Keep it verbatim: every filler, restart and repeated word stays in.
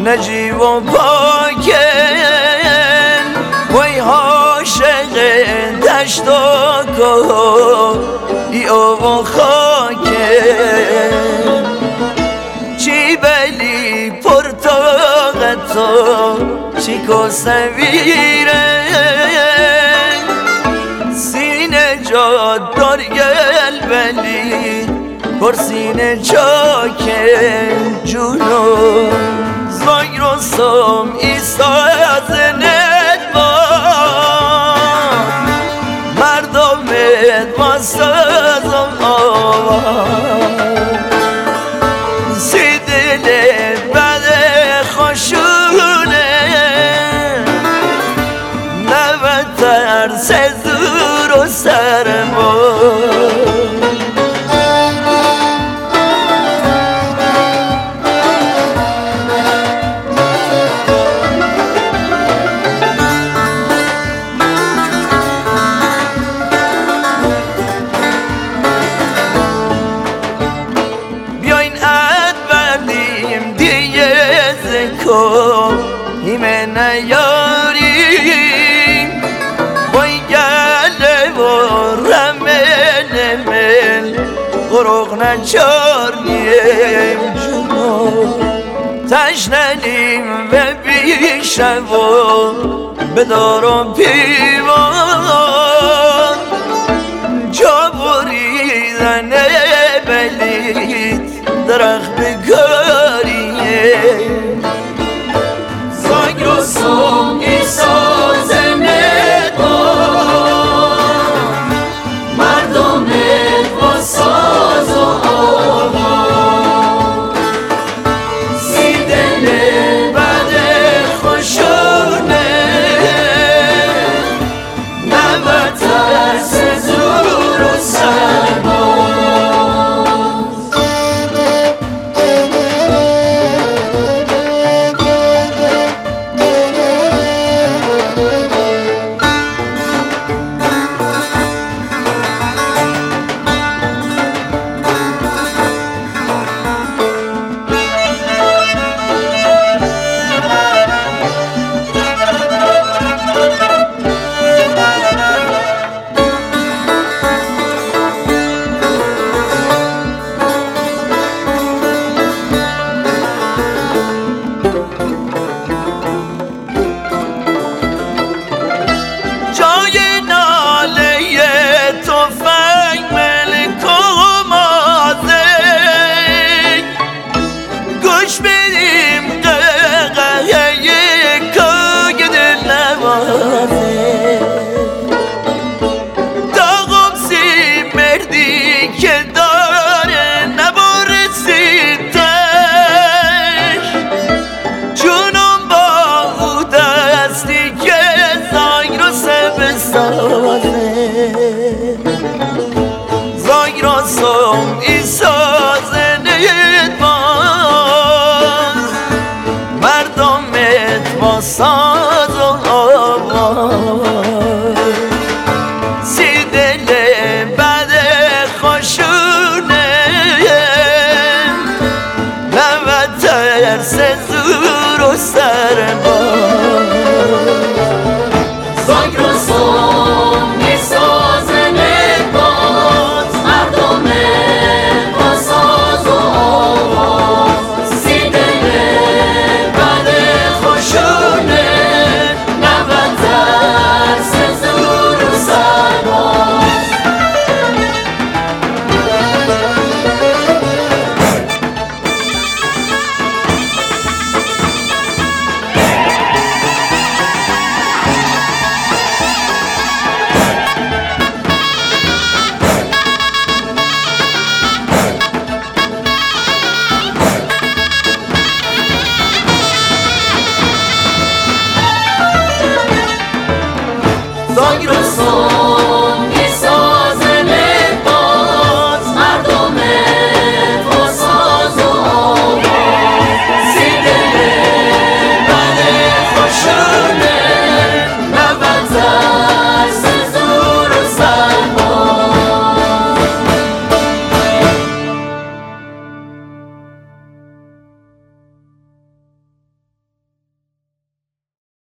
نجیب و پاکن وی عاشق دشت و کوهی و خاکن چی بلی پرتاقتو چیکو سویره سینه جاد دار گل بلی پرسینه چاکن جونو زای رستم ایسا زنت با مردمت با سازم آوان سی دلت بد خوشونه نبود ترس زور و سرمان ایمه نیاریم بای گله و رمل مل غرق نچاریم جنو تشننیم و بیشه و بدارم پیوان جا بریدن بلید درخت بگاریم رستم ایسا زنت با مردمت با ساز و آوان سی دل بد خوشونه نبود ترس زور و سرباز زای رستم ایسا